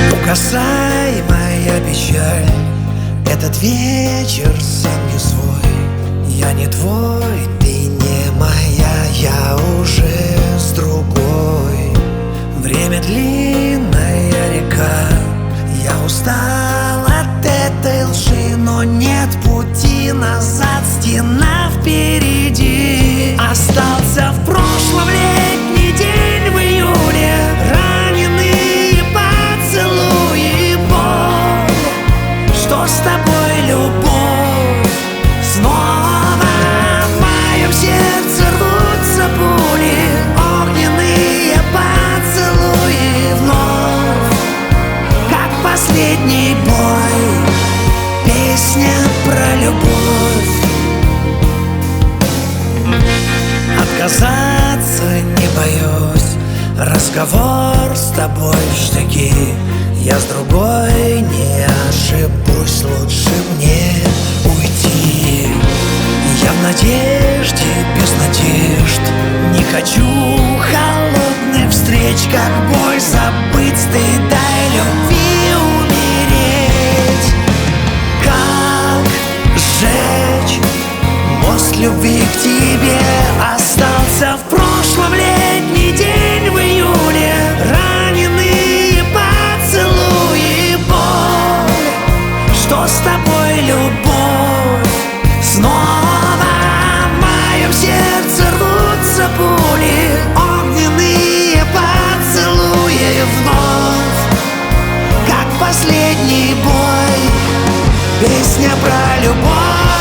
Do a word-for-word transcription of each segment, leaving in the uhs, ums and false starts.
Угасай, моя печаль, этот вечер сам не свой. Я не твой, ты не моя, я уже с другой. Время длинная река, я устал от этой лжи, но нет пути назад, стена впереди. Остался в прошлом летний день в июле, раненые поцелуи, боль. Что с тобой, любовь? Снова в моем сердце рвутся пули, огненные поцелуи вновь, как последний бой, песня про любовь. Отказаться не боюсь, разговор с тобой в штыки. Я с другой не ошибусь, лучше мне уйти. Я в надежде, без надежд, не хочу холодных встреч, как бой забыть, стыда и любви умереть. Как сжечь мост любви к тебе? Остался в прошлом летний день в июле, раненые поцелуи, боль. Что с тобой, любовь? Снова в моем сердце рвутся пули, огненные поцелуи вновь, как последний бой, песня про любовь.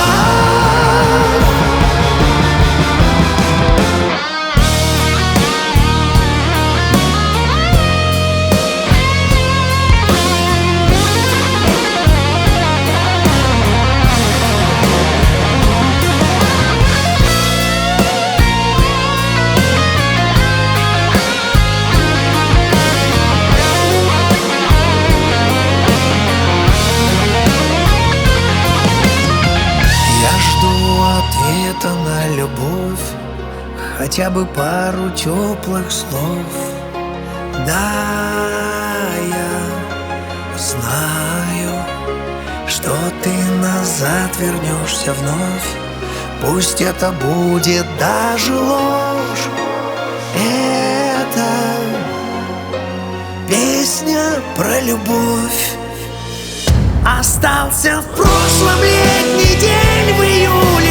Ответа на любовь, хотя бы пару теплых слов. Да, я знаю, что ты назад вернешься вновь. Пусть это будет даже ложь, это песня про любовь. Остался в прошлом летний день в июле,